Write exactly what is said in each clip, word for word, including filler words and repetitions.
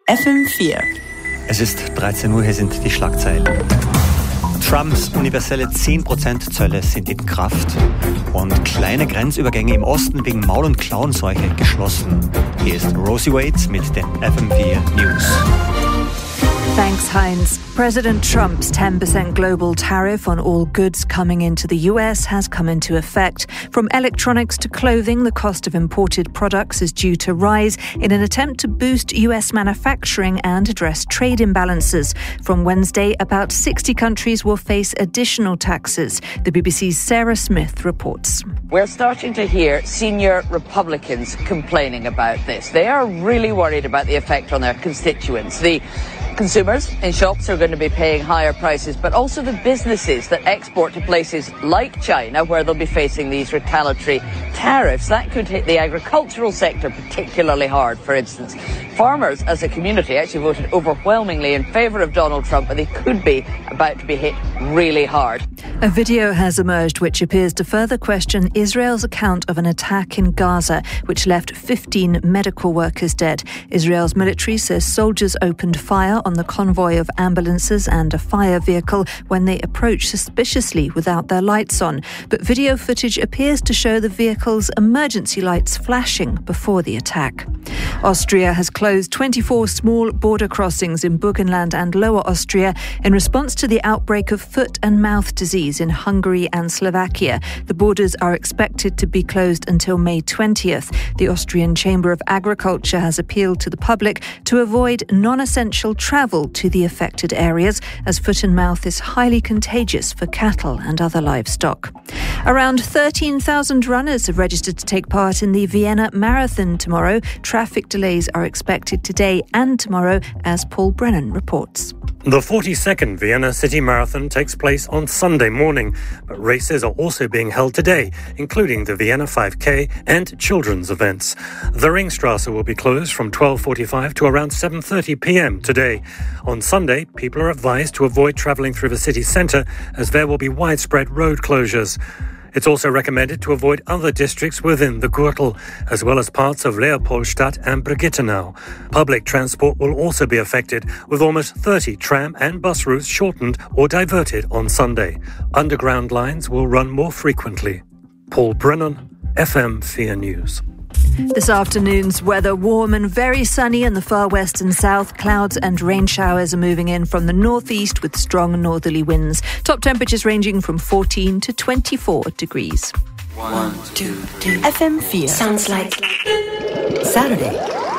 F M vier. Es ist dreizehn Uhr, hier sind die Schlagzeilen. Trumps universelle zehn Prozent Zölle sind in Kraft und kleine Grenzübergänge im Osten wegen Maul- und Klauenseuche geschlossen. Hier ist Rosie Wade mit den F M vier News. Thanks, Heinz. President Trump's ten percent global tariff on all goods coming into the U S has come into effect. From electronics to clothing, the cost of imported products is due to rise in an attempt to boost U S manufacturing and address trade imbalances. From Wednesday, about sixty countries will face additional taxes. The B B C's Sarah Smith reports. We're starting to hear senior Republicans complaining about this. They are really worried about the effect on their constituents. The consumers in shops are going to be paying higher prices, but also the businesses that export to places like China, where they'll be facing these retaliatory tariffs. That could hit the agricultural sector particularly hard, for instance. Farmers as a community actually voted overwhelmingly in favour of Donald Trump, but they could be about to be hit really hard. A video has emerged which appears to further question Israel's account of an attack in Gaza, which left fifteen medical workers dead. Israel's military says soldiers opened fire on the convoy of ambulances and a fire vehicle when they approached suspiciously without their lights on. But video footage appears to show the vehicle's emergency lights flashing before the attack. Austria has closed twenty-four small border crossings in Burgenland and Lower Austria in response to the outbreak of foot and mouth disease in Hungary and Slovakia. The borders are expected to be closed until May twentieth. The Austrian Chamber of Agriculture has appealed to the public to avoid non-essential travel to the affected areas, as foot and mouth is highly contagious for cattle and other livestock. Around thirteen thousand runners have registered to take part in the Vienna Marathon tomorrow. Traffic delays are expected today and tomorrow, as Paul Brennan reports. The forty-second Vienna City Marathon takes place on Sunday morning, but races are also being held today, including the Vienna five K and children's events. The Ringstrasse will be closed from twelve forty-five to around seven thirty p.m. today. On Sunday, people are advised to avoid travelling through the city centre, as there will be widespread road closures. It's also recommended to avoid other districts within the Gürtel, as well as parts of Leopoldstadt and Brigittenau. Public transport will also be affected, with almost thirty tram and bus routes shortened or diverted on Sunday. Underground lines will run more frequently. Paul Brennan, F M four News. This afternoon's weather: warm and very sunny in the far west and south. Clouds and rain showers are moving in from the northeast with strong northerly winds. Top temperatures ranging from fourteen to twenty-four degrees. One, two, three. F M four. Sounds like Saturday.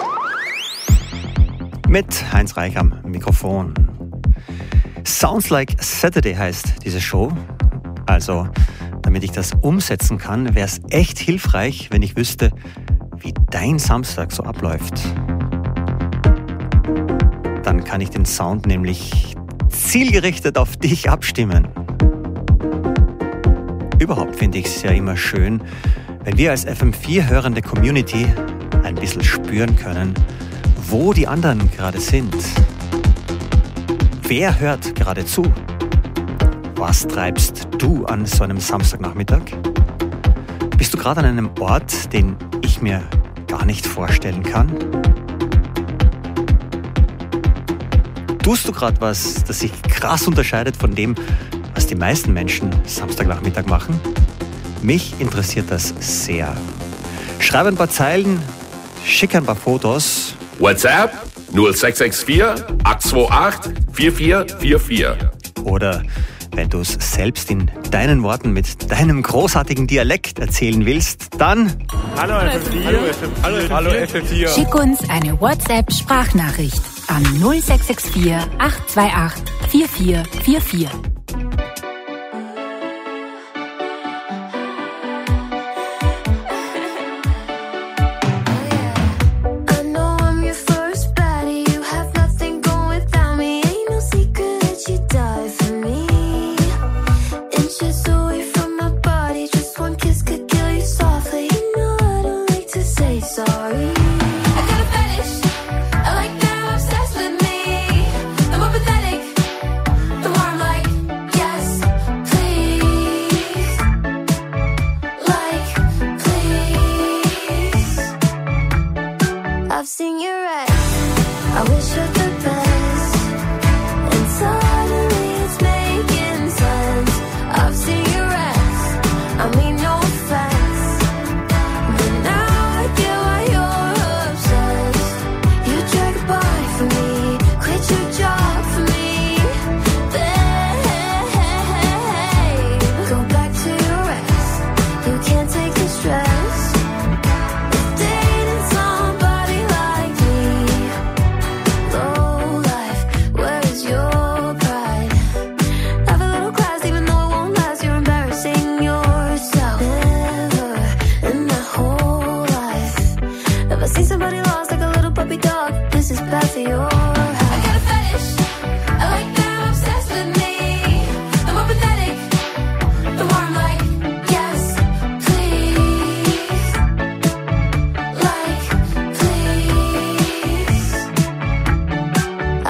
Mit Heinz Reich am Mikrofon. Sounds Like Saturday heißt diese Show. Also, damit ich das umsetzen kann, wäre es echt hilfreich, wenn ich wüsste, wie dein Samstag so abläuft. Dann kann ich den Sound nämlich zielgerichtet auf dich abstimmen. Überhaupt finde ich es ja immer schön, wenn wir als F M vier hörende Community ein bisschen spüren können, wo die anderen gerade sind. Wer hört gerade zu? Was treibst du an so einem Samstagnachmittag? Bist du gerade an einem Ort, den ich mir gar nicht vorstellen kann? Tust du gerade was, das sich krass unterscheidet von dem, was die meisten Menschen Samstagnachmittag machen? Mich interessiert das sehr. Schreib ein paar Zeilen, schick ein paar Fotos. WhatsApp null sechs sechs vier acht zwei acht vier vier vier vier. Oder wenn du es selbst in deinen Worten mit deinem großartigen Dialekt erzählen willst, dann... Hallo F M vier. Hallo, Hallo F M vier. Schick uns eine WhatsApp-Sprachnachricht an null sechs sechs vier acht zwei acht vier vier vier vier. I like that I'm obsessed with me. I'm more pathetic, the more I'm like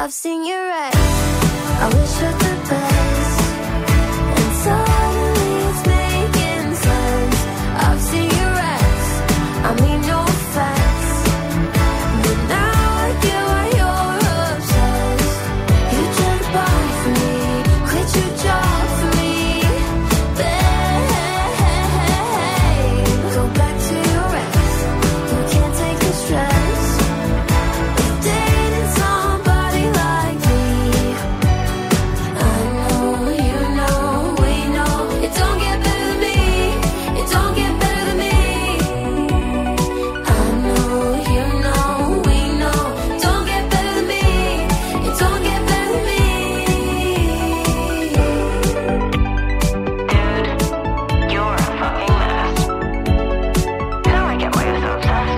I've seen your ex. I wish her the best, and suddenly it's making sense. I've seen your ex, I mean no offense, but now I get why you're obsessed. You tried to buy for me, quit your job for me, babe. Go back to your ex, you can't take the stress. You're dating somebody like me. I know, you know, we know, it don't get better than me. It don't get better than me. I know, you know, we know, it don't get better than me. It don't get better than me. Dude, you're a fucking mess. I don't get why you're so obsessed.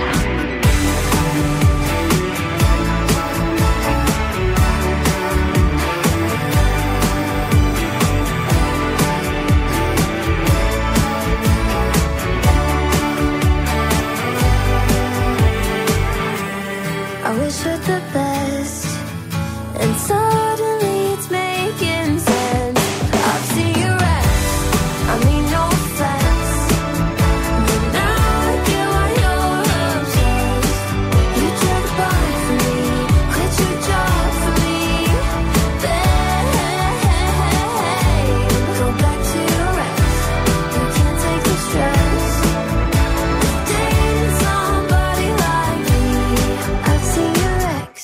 I wish her the best, and suddenly it's making sense. I've seen your ex, I mean no offense, but now I get why you're obsessed. You tried to buy for me, quit your job for me, babe. Go back to your ex, you can't take the stress. You're dating somebody like me. I've seen your ex.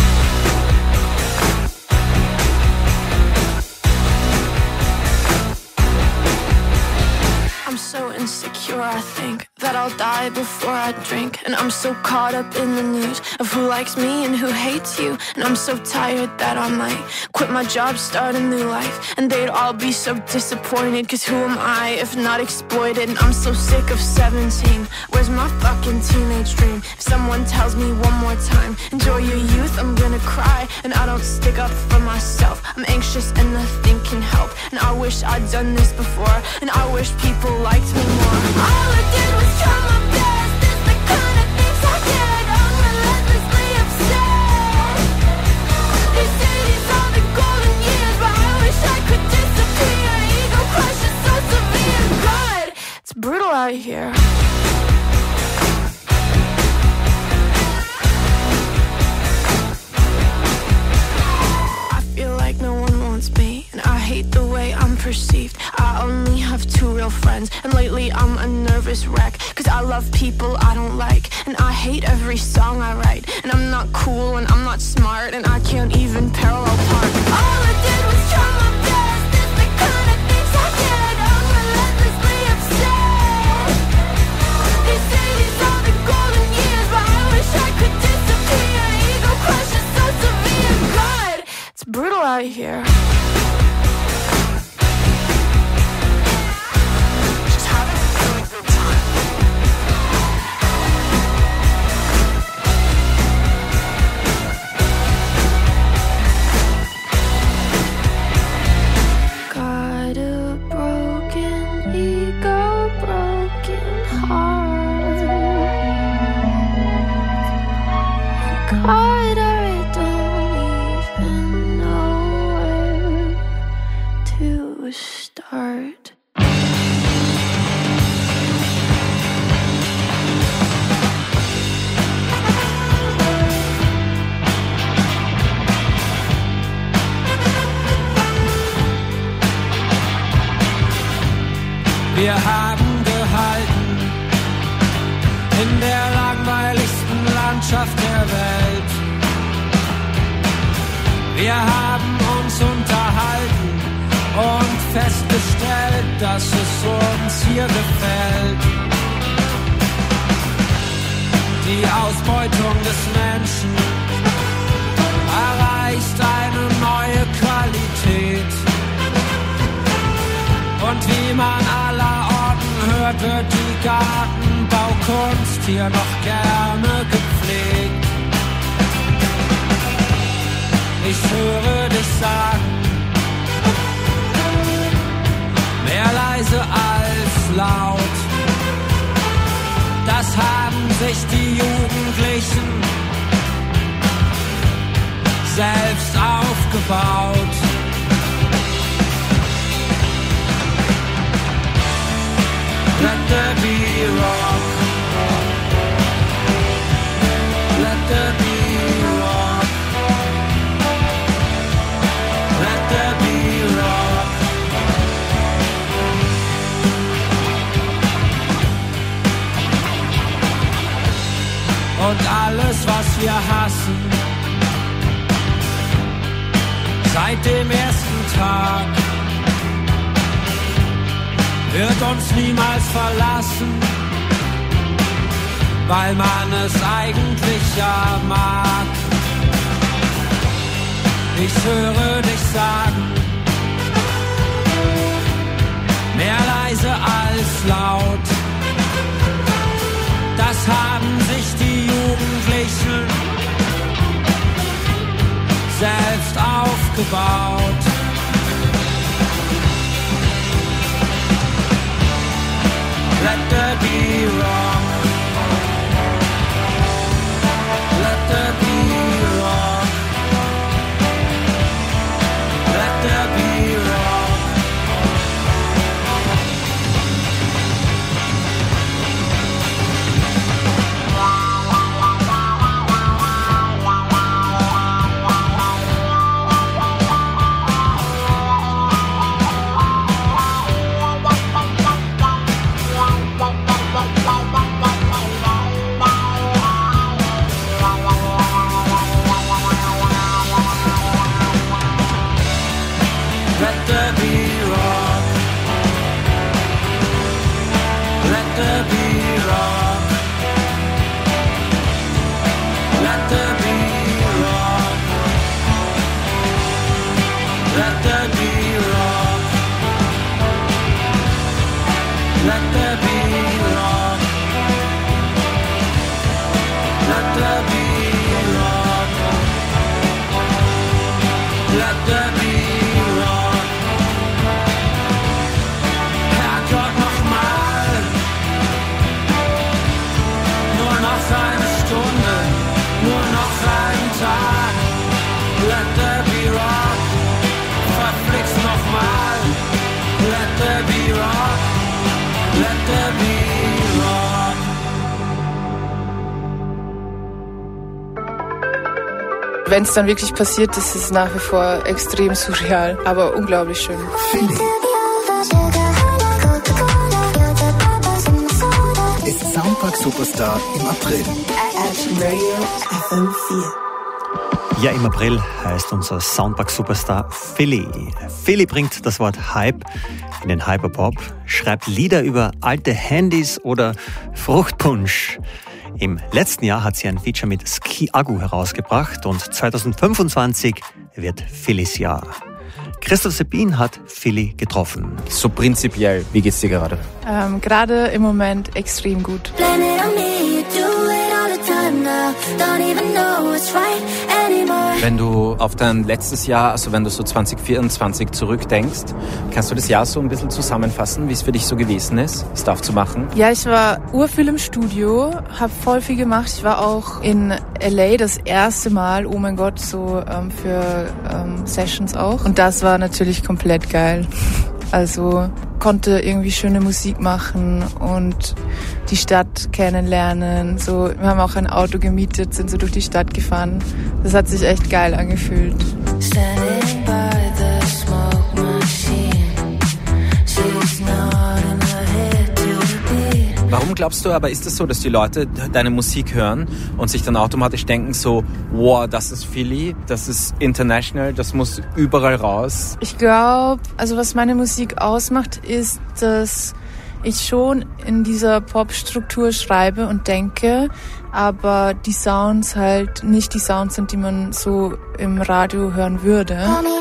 I'm so insecure, I think that I'll die before I drink. And I'm so caught up in the news of who likes me and who hates you. And I'm so tired that I might quit my job, start a new life. And they'd all be so disappointed, cause who am I if not exploited? And I'm so sick of seventeen. Where's my fucking teenage dream? If someone tells me one more time, enjoy your youth, I'm gonna cry. And I don't stick up for myself, I'm anxious and nothing can help. And I wish I'd done this before, and I wish people liked me more. All I did was try my best. It's the kind of things I get. I'm relentlessly upset. They say these are the golden years, but I wish I could disappear. Ego crush is so severe. God, It's brutal out here. I feel like no one wants me, and I hate the way I'm perceived. I only have two real friends, and lately I'm a nervous wreck, cause I love people I don't like, and I hate every song I write. And I'm not cool, and I'm not smart, and I can't even parallel park. all I did was try my best. It's the kind of things I get. I'm relentlessly upset. They say these are the golden years, but I wish I could disappear. Ego crush is so severe. God, It's brutal out here. Just having a really good time. got a broken ego, broken heart. God, I don't even know where to start. Wir haben gehalten in der langweiligsten Landschaft der Welt. Wir haben uns unterhalten und festgestellt, dass es uns hier gefällt. Die Ausbeutung des Menschen erreicht eine neue Qualität. Und wie man allerorten hört, wird die Gartenbaukunst hier noch gerne gepflegt. Ich höre dich sagen, mehr leise als laut. Das haben sich die Jugendlichen selbst aufgebaut. Let there be rock. Let there be rock. Let there be rock. Und alles, was wir hassen, seit dem ersten Tag, wird uns niemals verlassen, weil man es eigentlich ja mag. Ich höre dich sagen, mehr leise als laut. Das haben sich die Jugendlichen selbst aufgebaut. Let there be rock. Let there be rock. Let there be rock. Wenn es dann wirklich passiert, ist es nach wie vor extrem surreal, aber unglaublich schön. Ist Soundpark Superstar im April. F M vier. Ja, im April heißt unser Soundpark-Superstar Philly. Philly bringt das Wort Hype in den Hyperpop, schreibt Lieder über alte Handys oder Fruchtpunsch. Im letzten Jahr hat sie ein Feature mit Ski Agu herausgebracht und zwanzig fünfundzwanzig wird Phillys Jahr. Christoph Sebin hat Philly getroffen. So prinzipiell, wie geht's dir gerade? Ähm, gerade im Moment extrem gut. Wenn du auf dein letztes Jahr, also wenn du so zwanzig vierundzwanzig zurückdenkst, kannst du das Jahr so ein bisschen zusammenfassen, wie es für dich so gewesen ist, es darf zu machen? Ja, ich war urviel im Studio, habe voll viel gemacht. Ich war auch in L A das erste Mal, oh mein Gott, so ähm, für ähm, Sessions auch. Und das war natürlich komplett geil. Also konnte irgendwie schöne Musik machen und die Stadt kennenlernen. So, wir haben auch ein Auto gemietet, sind so durch die Stadt gefahren. Das hat sich echt geil angefühlt. Standing by the smoke machine. She's not in her head to the beat. Warum glaubst du aber, ist es so, dass die Leute deine Musik hören und sich dann automatisch denken so, wow, das ist Philly, das ist international, das muss überall raus? Ich glaube, also was meine Musik ausmacht, ist, dass ich schon in dieser Pop-Struktur schreibe und denke, aber die Sounds halt nicht die Sounds sind, die man so im Radio hören würde.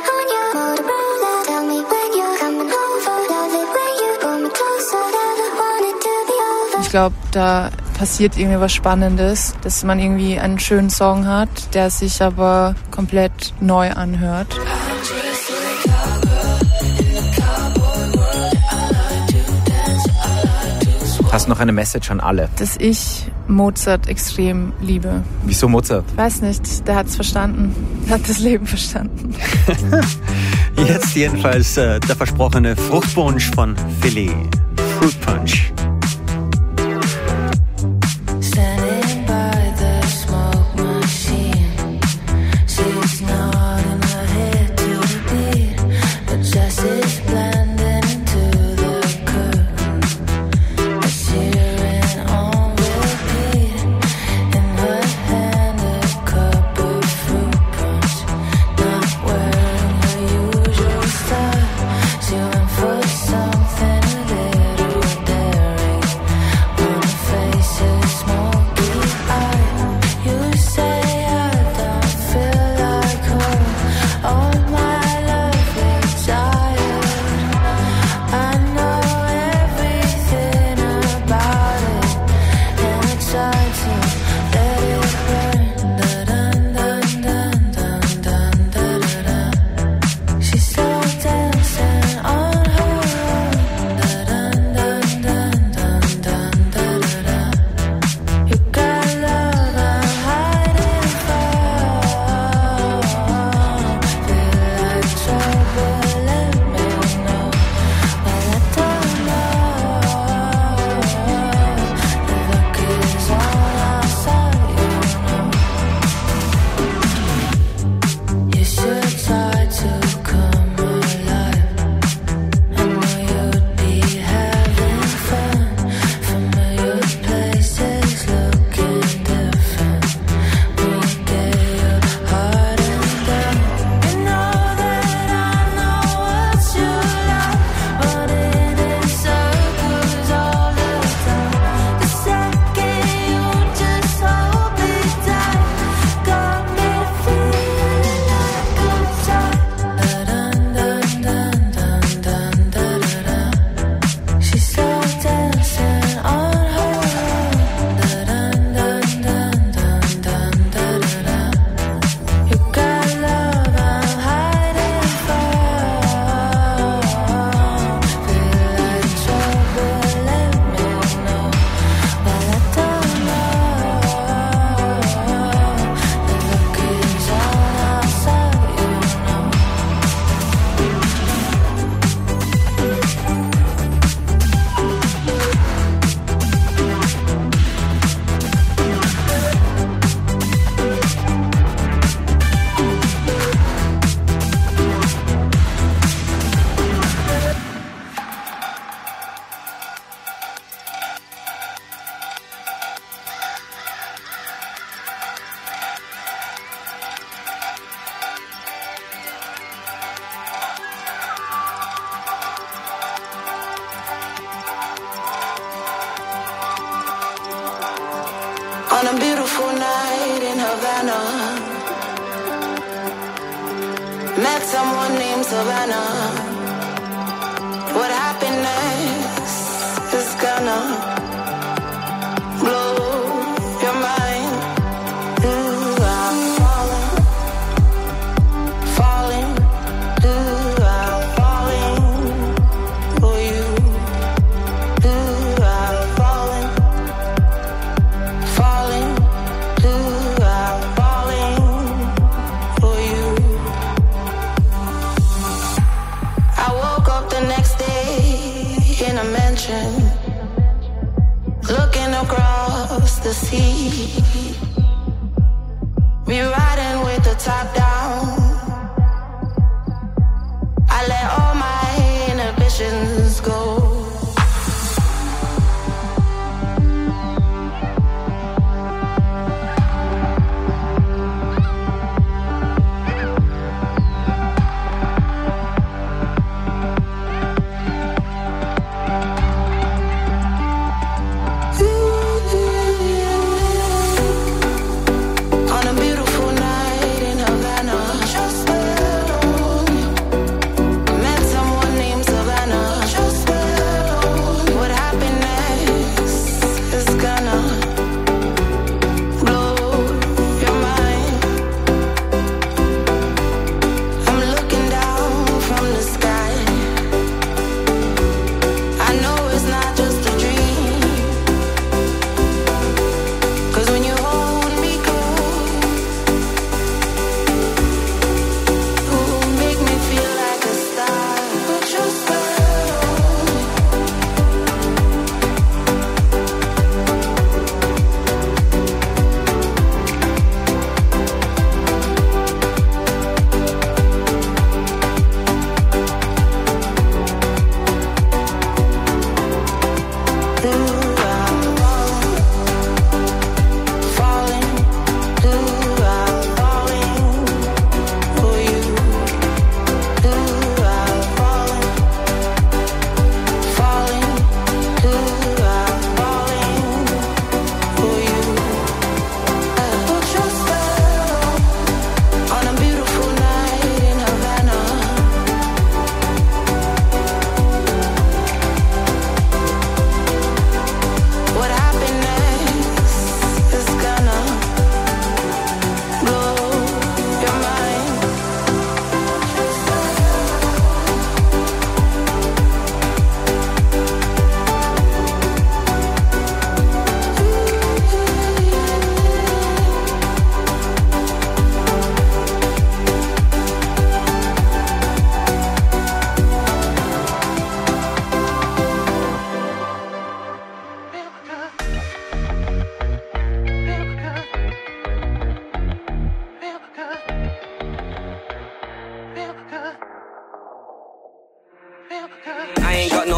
Ich glaube, da passiert irgendwie was Spannendes, dass man irgendwie einen schönen Song hat, der sich aber komplett neu anhört. Hast noch eine Message an alle? Dass ich Mozart extrem liebe. Wieso Mozart? Ich weiß nicht, der hat es verstanden. Der hat das Leben verstanden. Jetzt jedenfalls äh, der versprochene Fruchtpunsch von Philly. Fruit Punch. Standing by the smoke machine, she's nodding her head to the beat, but Jessie's blending into the curtain. It's hearing on repeat. In her hand a cup of fruit punch, not wearing her usual style. She went for something a little daring. On her face a smoky eye. You say I don't feel like home. All my love is tired. I know everything about it, and I try to let it burn. Dun dun dun dun dun dun dun dun. She's still dancing on her own. Dun dun dun dun dun dun dun dun. You got love I'm hiding from. Feel like trouble, let me know. But I don't know. The look is on outside, you know. You should try to come alive. I know you'd be having fun. Familiar places looking different. When you get your heart undone. You know that I know what you like. Running in circles all the time. The second you just hold me tight, got me feeling like I'm tired. Dun dun dun dun dun dun dun dun. She's still dancing on her own. Dun dun dun dun dun dun dun dun. You got love I'm hiding from. Feel like trouble, let me know. But I don't know. The look is on outside, you know. On a beautiful night in Havana, met someone named Savannah. What happened next is gonna blow your mind. Ooh, I'm falling, falling. Ooh, I'm falling for you. Ooh, I'm falling, falling. Ooh, I'm falling for you. I woke up the next day in a mansion, looking across the sea. Me riding with the top down. I let all my inhibitions go. On a beautiful night in Havana,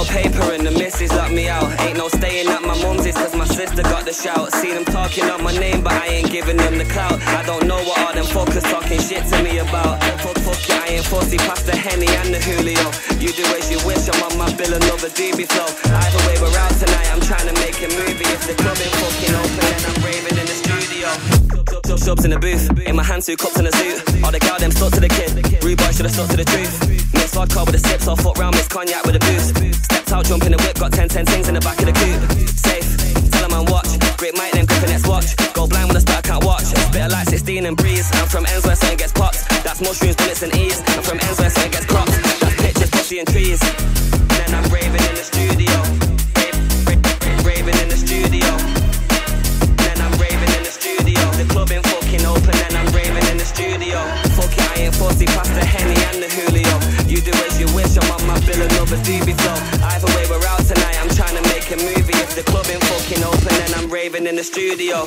no paper and the missus locked me out. Ain't no staying at my mum's, it's cause my sister got the shout. Seen them talking on my name, but I ain't giving them the clout. I don't know what all them fuckers talking shit to me about. Fuck, fuck it, I ain't fussy past the Henny and the Julio. You do as you wish, I'm on my bill, another D B flow. Either way, we're out tonight, I'm trying to make a movie. If the club ain't fucking open, then I'm raving in the studio. Subs in the booth, in my hands two cups in a suit. All the gal them stuck to the kid, rude boy should've stuck to the truth. Mixed vodka with a sip, so fuck round, mixed cognac with a boost. Stepped out, jump in the whip, got ten ten things in the back of the coupe. Safe, tell 'em I'm watch, great mic then gripping next watch. Go blind when I start, can't watch. Spit like sixteen and breeze. I'm from ends where something gets popped. That's mushrooms, bullets and ease. I'm from ends where something gets cropped. That's pictures, pussy and trees. Then I'm raving in the studio. Rave, rave, rave, raving in the studio. Then I'm raving in the studio. The club ain't fucking open, then I'm raving in the studio. Fuck it, I ain't fussy past the Henny and the Julio. You do as you wish, I'm on my bill, another D B flow. Either way, we're out tonight, I'm trying to make a movie. If the club ain't fucking open, then I'm raving in the studio.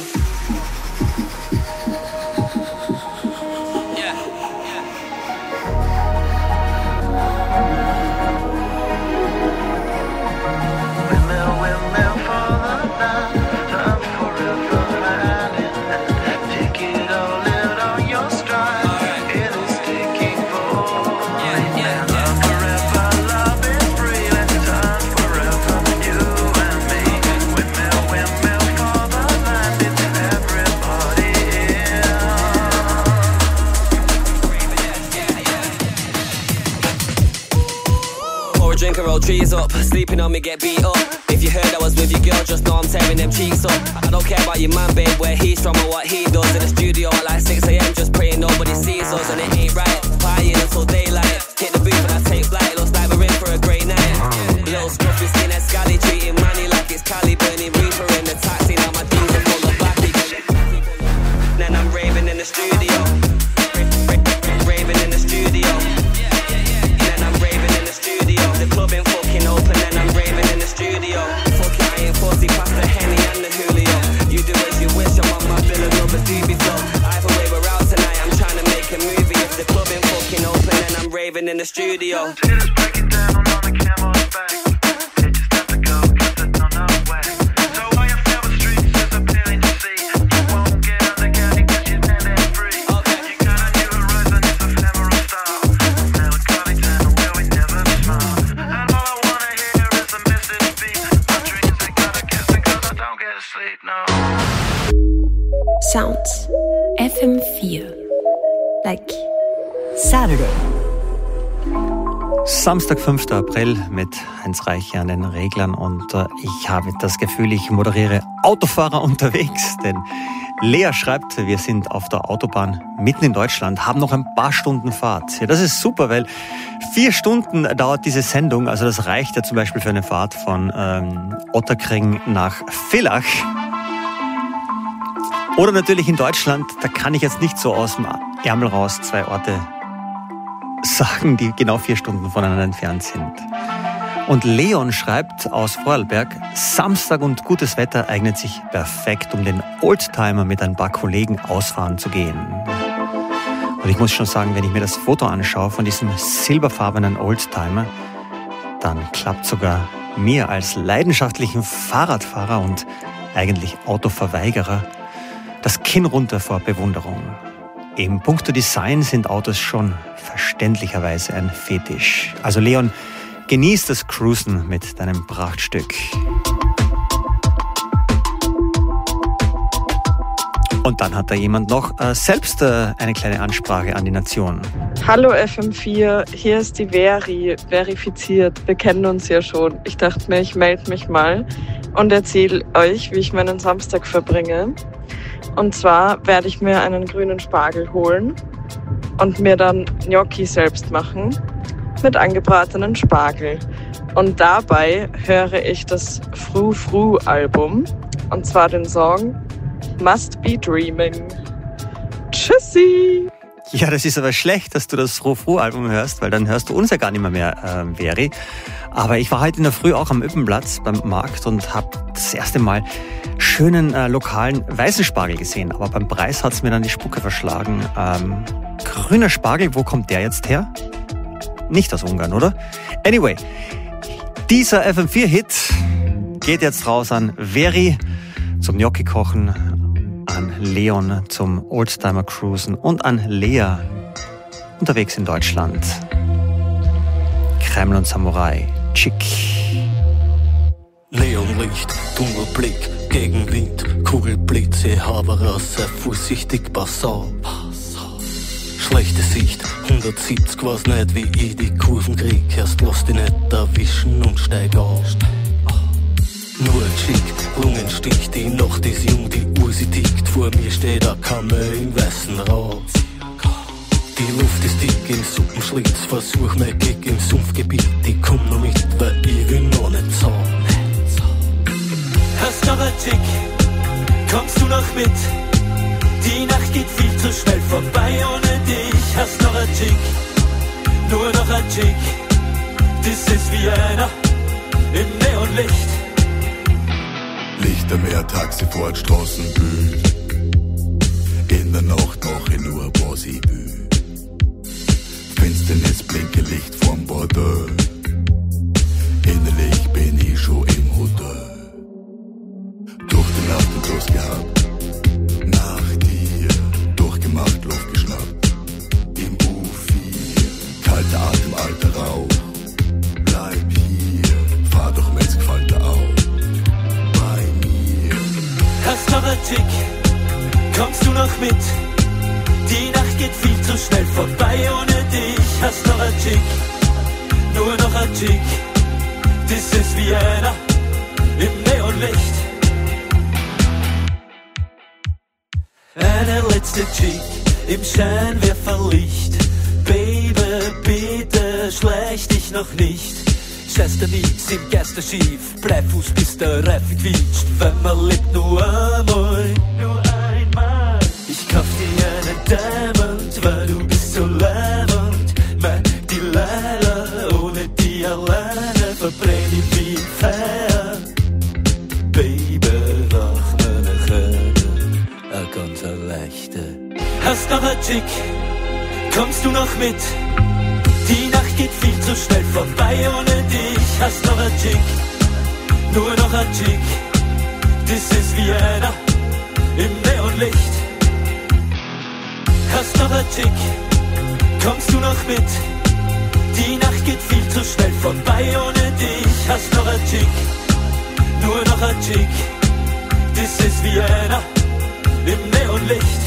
Roll trees up, sleeping on me get beat up. If you heard I was with your girl, just know I'm tearing them cheeks up. I don't care about your man, babe, where he's from or what he does. In the studio at like six a.m, just praying nobody sees us. And it ain't right, partying until daylight. Hit the booth and I take flight, looks like we're in for a great night. Little scruffy skinhead scally, treating money like it's Cali. Burning reefer in the taxi, now my dudes are full of backbeat. Then I'm raving in the studio. Raving in the studio. The club ain't fucking open, then I'm raving in the studio. Fuck it, I ain't fussy past the Henny and the Julio. You do as you wish, I'm on my bill, another D B flow. Either way, we're out tonight, I'm trying to make a movie. If the club ain't fucking open, then I'm raving in the studio. Sounds F M vier. Like Saturday. Samstag, fünfter April mit Heinz Reiche an den Reglern und äh, ich habe das Gefühl, ich moderiere Autofahrer unterwegs, denn Lea schreibt, wir sind auf der Autobahn mitten in Deutschland, haben noch ein paar Stunden Fahrt. Ja, das ist super, weil vier Stunden dauert diese Sendung, also das reicht ja zum Beispiel für eine Fahrt von ähm, Otterkring nach Villach. Oder natürlich in Deutschland, da kann ich jetzt nicht so aus dem Ärmel raus zwei Orte sagen, die genau vier Stunden voneinander entfernt sind. Und Leon schreibt aus Vorarlberg, Samstag und gutes Wetter eignet sich perfekt, um den Oldtimer mit ein paar Kollegen ausfahren zu gehen. Und ich muss schon sagen, wenn ich mir das Foto anschaue von diesem silberfarbenen Oldtimer, dann klappt sogar mir als leidenschaftlichen Fahrradfahrer und eigentlich Autoverweigerer das Kinn runter vor Bewunderung. Im puncto Design sind Autos schon verständlicherweise ein Fetisch. Also Leon, genieß das Cruisen mit deinem Prachtstück. Und dann hat da jemand noch äh, selbst äh, eine kleine Ansprache an die Nation. Hallo F M vier, hier ist die Veri, verifiziert. Wir kennen uns ja schon. Ich dachte mir, ich melde mich mal und erzähle euch, wie ich meinen Samstag verbringe. Und zwar werde ich mir einen grünen Spargel holen und mir dann Gnocchi selbst machen mit angebratenen Spargel. Und dabei höre ich das Fru Fru Album und zwar den Song Must Be Dreaming. Tschüssi! Ja, das ist aber schlecht, dass du das Fru Fru Album hörst, weil dann hörst du uns ja gar nicht mehr, mehr äh, Veri. Aber ich war heute in der Früh auch am Üppenplatz beim Markt und habe das erste Mal schönen äh, lokalen weißen Spargel gesehen. Aber beim Preis hat es mir dann die Spucke verschlagen. Ähm, grüner Spargel, wo kommt der jetzt her? Nicht aus Ungarn, oder? Anyway, Dieser F M vier Hit geht jetzt raus an Veri zum Gnocchi-Kochen, an Leon zum Oldtimer-Cruisen und an Lea unterwegs in Deutschland. Kreml und Samurai, Chick. Neonlicht, Tunnelblick, Gegenwind, Kugelblitze, Haberrasse, vorsichtig, pass auf. Schlechte Sicht, hundertsiebzig, weiß nicht, wie ich die Kurven krieg. Erst lass dich nicht erwischen und steig auf. Nur ein Schick, Lungenstich, die Nacht ist jung, die Uhr sie tickt. Vor mir steht ein Kamel im weißen Rauch. Die Luft ist dick im Suppenschlitz, versuch mein Gig im Sumpfgebiet. Ich komm noch mit, weil ich will noch nicht zahlen. Hast noch ein Tick, kommst du noch mit? Die Nacht geht viel zu schnell vorbei ohne dich. Hast noch ein Tick, nur noch ein Tick. Das ist Vienna im Neonlicht. Lichtermeer, Taxifahrt, Straßenbild. In der Nacht mach ich nur, was ich will. Finsternis, blinke Licht vom Bordell. Innerlich bin ich schon im Hotel. Durch die Nacht und durchgehabt. Nach dir, durchgemacht, Luft geschnappt. Im U vier, kalter Atem, alter Rauch. Bleib hier, fahr doch, wenn's gefällt dir auch. Bei mir. Hast noch ein Tick, kommst du noch mit? Die Nacht geht viel zu schnell vorbei ohne dich. Hast noch ein Tick, nur noch ein Tick. Das ist Vienna im Neonlicht. Eine letzte Chick im Scheinwerferlicht. Baby, bitte schleich dich noch nicht. Scheiß dir nix im Geisterschiff. Bleifuß bis der Reifen quietscht. Wenn man lebt nur einmal, nur einmal. Ich kauf dir einen Diamond, weil du bist so leibend. Mein Delilah, ohne die alleine verbrenn ich wie ein Feuer. Baby, mach mir nachher eine ganz leichte. Hast noch ein Tick, kommst du noch mit? Die Nacht geht viel zu schnell vorbei ohne dich. Hast noch ein Tick, nur noch ein Tick. Das ist Vienna im Neonlicht. Hast noch ein Tick, kommst du noch mit? Die Nacht geht viel zu schnell vorbei ohne dich. Hast noch ein Tick, nur noch ein Tick. Das ist Vienna im Neonlicht.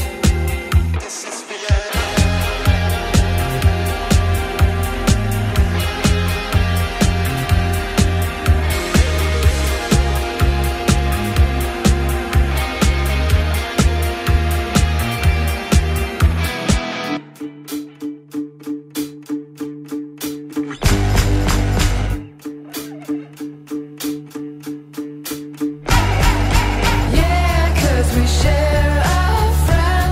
Yeah, 'cause we share a friend.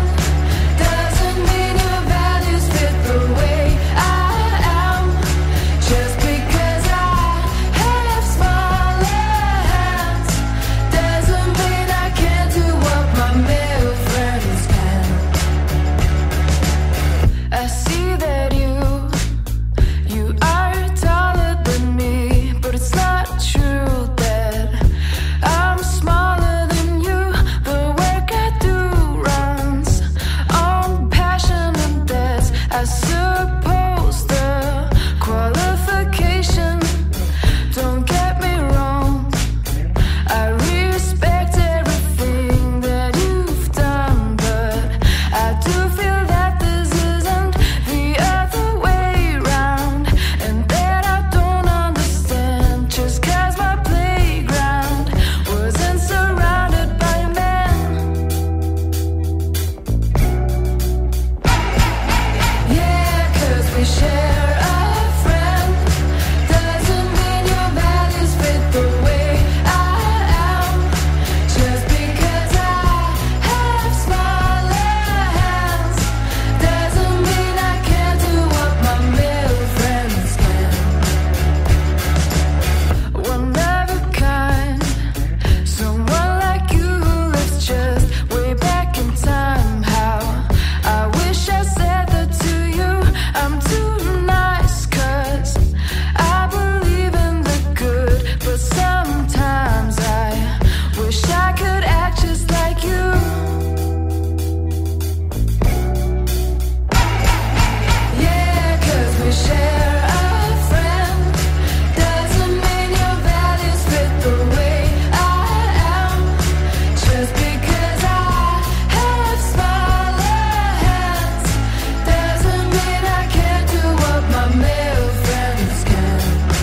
share a friend doesn't mean your values fit the way I am. Just because I have smaller hands doesn't mean I can't do what my male friends can.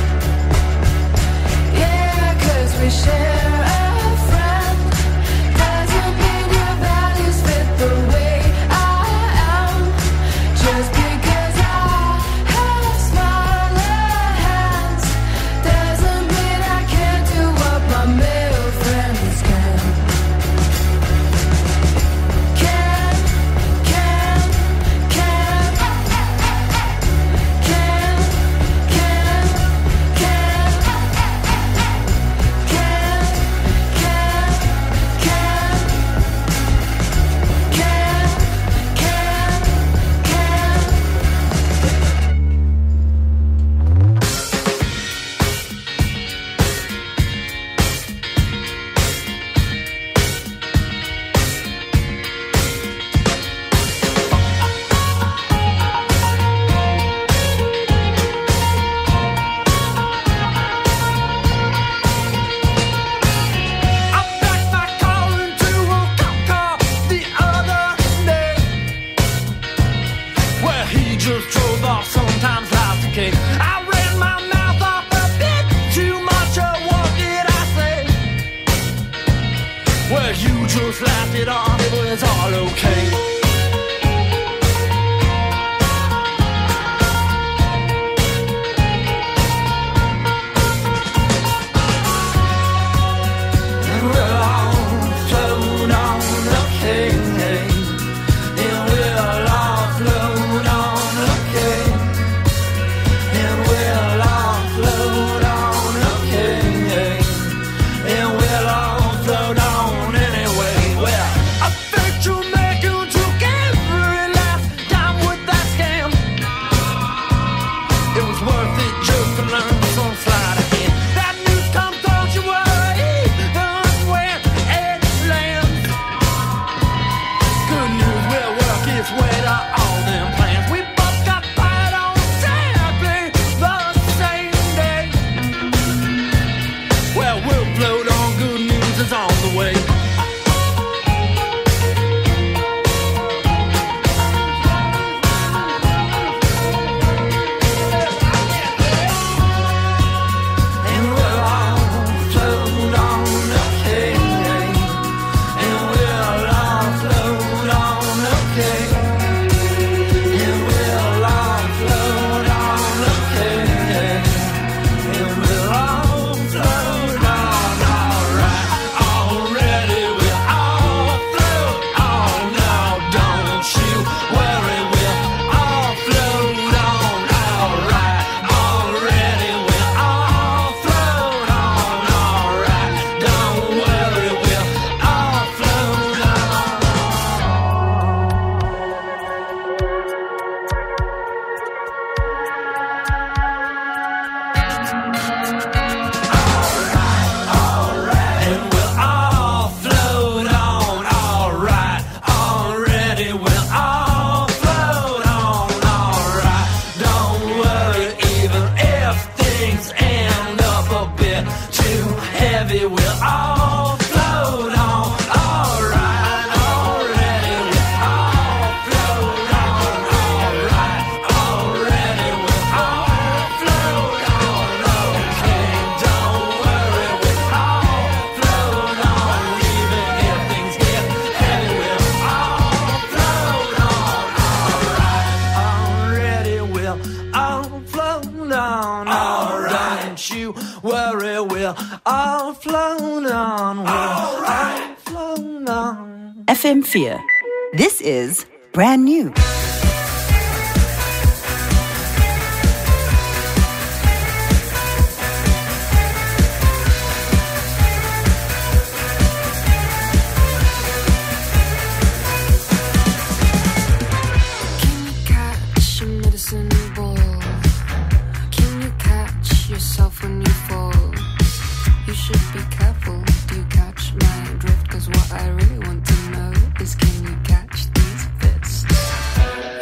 Yeah, 'cause we share a friend doesn't mean your values fit the way I am. Just because I have smaller hands doesn't mean I can't do what my male friends can. Can, can, can, can, can, can, can, can, can, can, can, can. I backed my car into a cop car the other day, where he just drove off, sometimes life's a cake. I ran my mouth off a bit too much, or what did I say? Well, you just laughed it off, it was all okay. And we're all flown on the king, and we're all flown on the king, and we're all flown on the king, and we're all flown on anyway. Well, I bet you make you took every last dime with that scam. It was worth it just to learn some sleight of hand. That news comes, don't you worry, even when it lands. Good news will work its way to all them plans. We both got fired on exactly the same day. Well, we'll float on, good news is on the way. And we're all flown on the king, and we're all flown on the king, and we're all flown on the king, and we're all flown on, all right, already we're all flown on now, don't you worry, we're all flown on, all right, already we're all flown on, all right, don't worry, we're all flown on. And we're all flown on, all right, already we're all flown on, all right, don't worry, even if things end up a bit too heavy, we're all flown on, all right, already we're all flown on, all right, already we're all flown on, okay, don't worry, we're all flown on, even if things get heavy, we're all flown on, all right, already we're all flown on, all right, don't you worry, we're all flown on, we're all flown on. F M four. This is brand new. Catch a medicine ball. Can you catch yourself when you fall? You should be careful. Do you catch my drift? 'Cause what I really want to know is, can you catch these fists?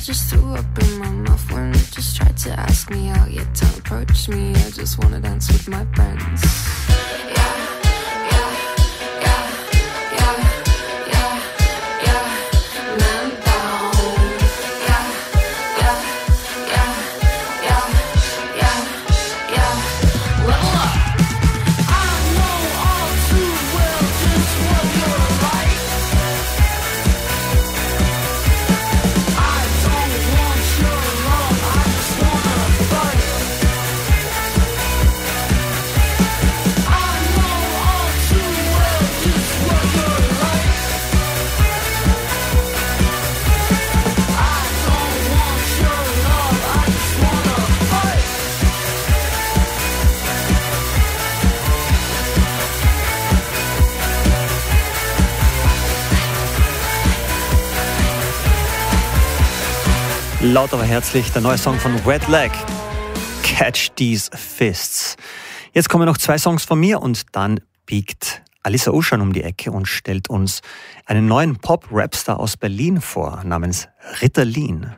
just threw up in my mouth when you just tried to ask me out. Yeah, don't approach me, I just wanna dance with my friends. Yeah, yeah, yeah, yeah, yeah, yeah, man down. Yeah, yeah, yeah, yeah, yeah, yeah. Well, look, I know all too well just what you're like. I don't want your love, I just wanna fight. I know all too well just what you're like. I don't want your love, I just wanna fight. Laut aber herzlich der neue Song von Wet Leg, Catch These Fists. Jetzt kommen noch zwei Songs von mir und dann biegt Alissa Uschan um die Ecke und stellt uns einen neuen Pop-Rapstar aus Berlin vor, namens Ritalin.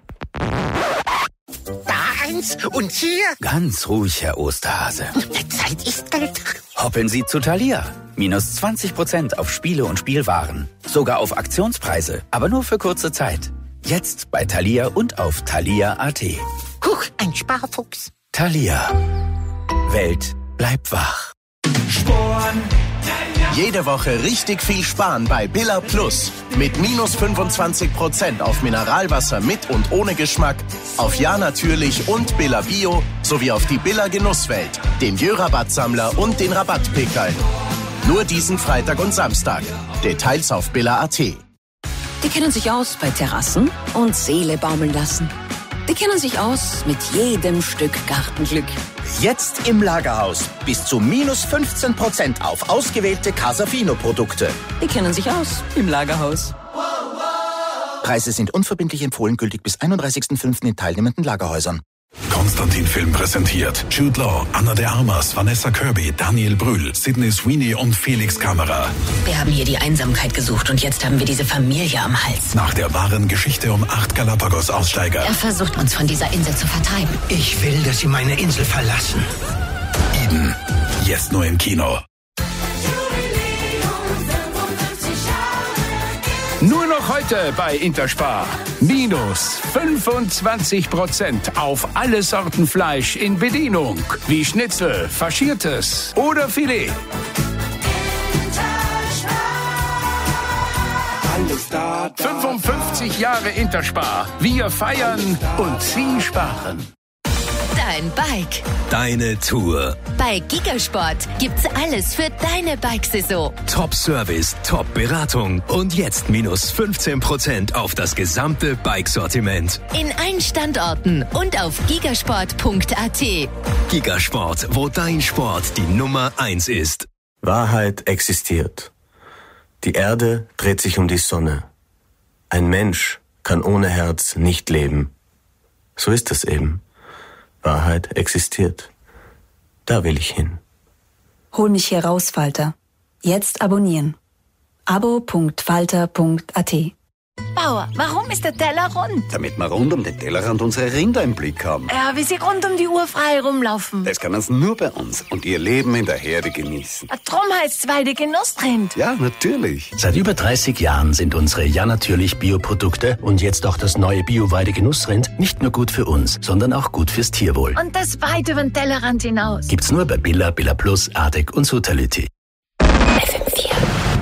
Da eins und hier. Ganz ruhig, Herr Osterhase. Zeit ist Geld. Hoppen Sie zu Thalia. Minus zwanzig Prozent auf Spiele und Spielwaren. Sogar auf Aktionspreise, aber nur für kurze Zeit. Jetzt bei Thalia und auf thalia punkt at. Huch, ein Sparfuchs. Thalia. Welt bleibt wach. Sporn. Jede Woche richtig viel sparen bei Billa Plus. Mit minus fünfundzwanzig Prozent auf Mineralwasser mit und ohne Geschmack, auf Ja Natürlich und Billa Bio sowie auf die Billa Genusswelt, den Jö-Rabattsammler und den Rabattpickeln. Nur diesen Freitag und Samstag. Details auf Billa punkt at. Die kennen sich aus bei Terrassen und Seele baumeln lassen. Die kennen sich aus mit jedem Stück Gartenglück. Jetzt im Lagerhaus. Bis zu minus fünfzehn Prozent auf ausgewählte Casafino-Produkte. Die kennen sich aus im Lagerhaus. Preise sind unverbindlich empfohlen, gültig bis einunddreißigsten fünften in teilnehmenden Lagerhäusern. Konstantin Film präsentiert Jude Law, Anna de Armas, Vanessa Kirby, Daniel Brühl, Sydney Sweeney und Felix Kammerer. Wir haben hier die Einsamkeit gesucht und jetzt haben wir diese Familie am Hals. Nach der wahren Geschichte um acht Galapagos-Aussteiger. Er versucht uns von dieser Insel zu vertreiben. Ich will, dass Sie meine Insel verlassen. Eden, jetzt nur im Kino. Nur noch heute bei Interspar. Minus fünfundzwanzig Prozent auf alle Sorten Fleisch in Bedienung. Wie Schnitzel, Faschiertes oder Filet. fünfundfünfzig Jahre Interspar. Wir feiern und Sie sparen. Dein Bike. Deine Tour. Bei Gigasport gibt's alles für deine Bikesaison. Top-Service, Top-Beratung und jetzt minus fünfzehn Prozent auf das gesamte Bikesortiment. In allen Standorten und auf gigasport punkt at. Gigasport, wo dein Sport die Nummer eins ist. Wahrheit existiert. Die Erde dreht sich um die Sonne. Ein Mensch kann ohne Herz nicht leben. So ist es eben. Wahrheit existiert. Da will ich hin. Hol mich hier raus, Falter. Jetzt abonnieren. abo punkt falter punkt at. Bauer, warum ist der Teller rund? Damit wir rund um den Tellerrand unsere Rinder im Blick haben. Ja, wie sie rund um die Uhr frei rumlaufen. Das kann uns nur bei uns und ihr Leben in der Herde genießen. Drum heißt's Weidegenussrind. Ja, natürlich. Seit über dreißig Jahren sind unsere Ja Natürlich Bioprodukte und jetzt auch das neue Bio-Weidegenussrind nicht nur gut für uns, sondern auch gut fürs Tierwohl. Und das weit über den Tellerrand hinaus. Gibt's nur bei Billa, Billa Plus, Artec und Sotality. F M vier.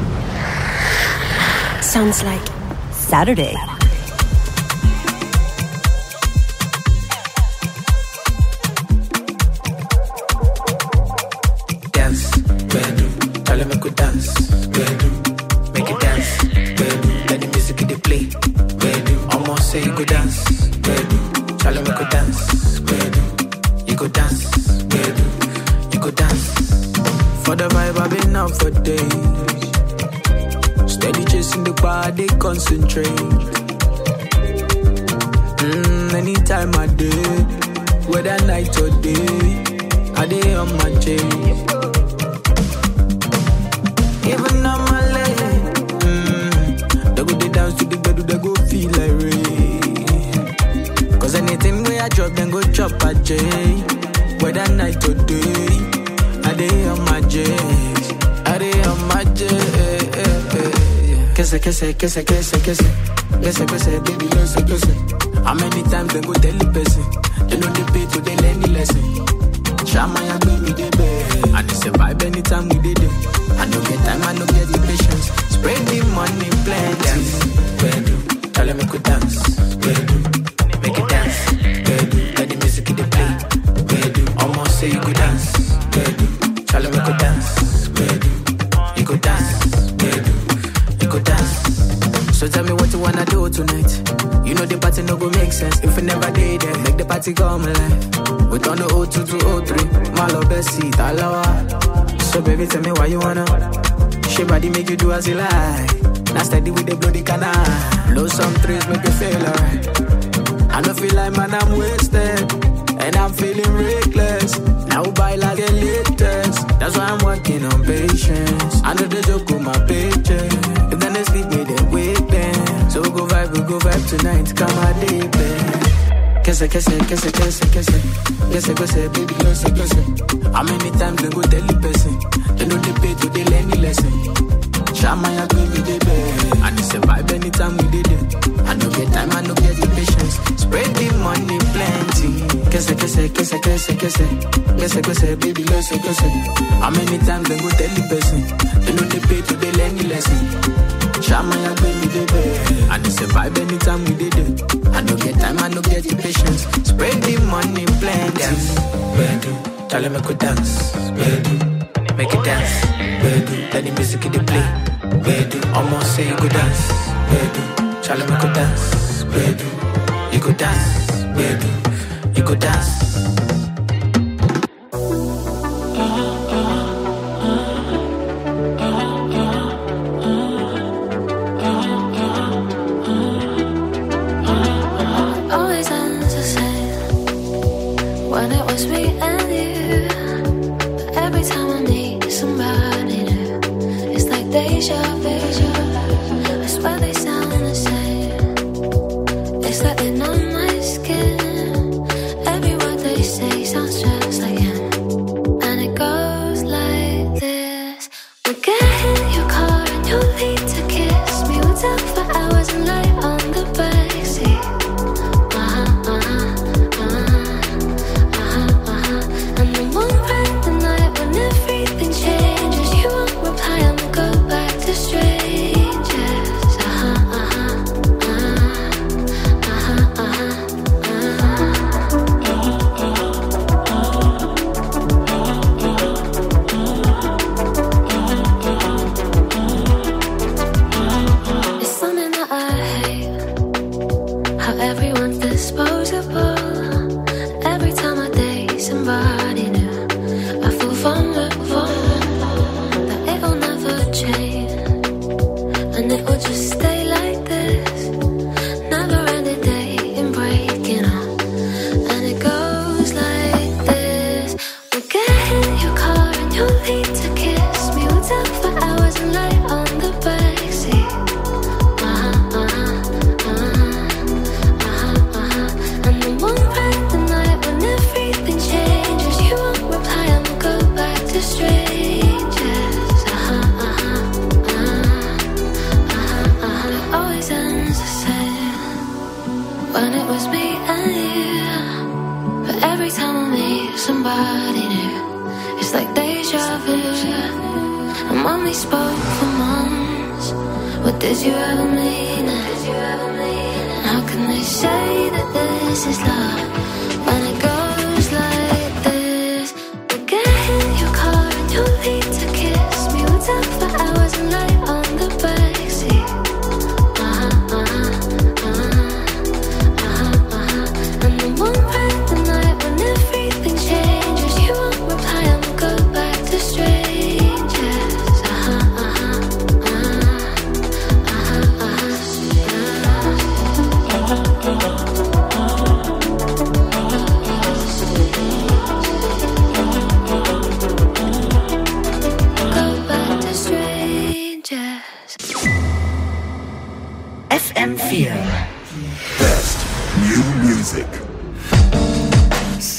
Sounds like Saturday. Dance, bedu, tell me go dance, bedu, make it dance, bedu, let the music get the play, bedu, almost say you go dance, bedu, tell me go dance, bedu, you go dance, bedu, you go dance. For the vibe I've been out for days. Steady chasing the body, concentrate. Mm, anytime I do, whether night or day, I day on my chase. Even on my leg, mm, they go they dance to the bed, they go feel like rain. Apache. Whether night or day, I dey on my J's. I dey on my J's. Kese, kese, kese, kese, kese. Kese, kese, baby, kese, kese. How many times they go tell the person? They know the pay to they learn the lesson. Shama ya baby, they beg. And it's a vibe anytime we did it. I don't get time, I don't get the patience. Spread the money, plenty. Bedu, tell them make we dance. Bedu, make it dance. Bedu, let the music in the play. Bedu, almost say you go dance. Bedu, tell them make we dance. Bedu, you go dance. Bedu, you go dance. So tell me what you wanna do tonight. You know the party no go make sense if we never did it. Make the party come alive. We turn the oh two to oh three. Malo Bessie, Talawa. So baby, tell me why you wanna. She body make you do as you like. Now steady with the bloody canal. Blow some trees, make you feel alright. I don't feel like man, I'm wasted. And I'm feeling reckless. Now buy like a latest. That's why I'm working on patience. I know the joke with my paycheck. If then they sleep with them, wake them. So we go vibe, we go vibe tonight. Come on, deep, babe. Kese, kese, kese, kese, kese. Kese, kese, baby, kese, kese. How many times they go tell the person? They know they pay to they learn the lesson. Shama ya baby, they beg. And it's a vibe anytime we did it. I don't get time, I don't get the patience. Spread the money plenty. Kese, kese, kese, kese, kese. Kese, kese, baby, kese, kese. How many times they go tell the person? They know they pay to they learn the lesson. Shama ya baby, they beg. And it's a vibe anytime we did it. I don't get time, I don't get the patience. Spread the money plenty. Dance, bedu, tell them make we dance. Bedu, make it dance. Bedu, let the music in the play. Bedu, almost say you go dance. Bedu, tell them make we dance. Bedu, you go dance. Bedu, you go dance.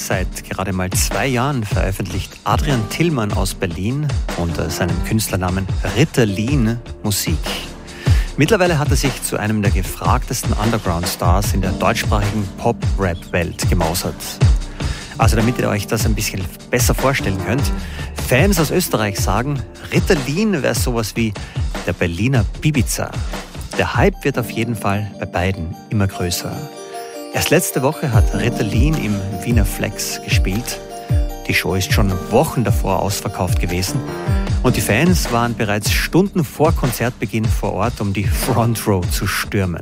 Seit gerade mal zwei Jahren veröffentlicht Adrian Tillmann aus Berlin unter seinem Künstlernamen Ritalin Musik. Mittlerweile hat er sich zu einem der gefragtesten Underground-Stars in der deutschsprachigen Pop-Rap-Welt gemausert. Also damit ihr euch das ein bisschen besser vorstellen könnt, Fans aus Österreich sagen, Ritalin wäre sowas wie der Berliner Bibiza. Der Hype wird auf jeden Fall bei beiden immer größer. Erst letzte Woche hat Ritalin im Wiener Flex gespielt. Die Show ist schon Wochen davor ausverkauft gewesen und die Fans waren bereits Stunden vor Konzertbeginn vor Ort, um die Front Row zu stürmen.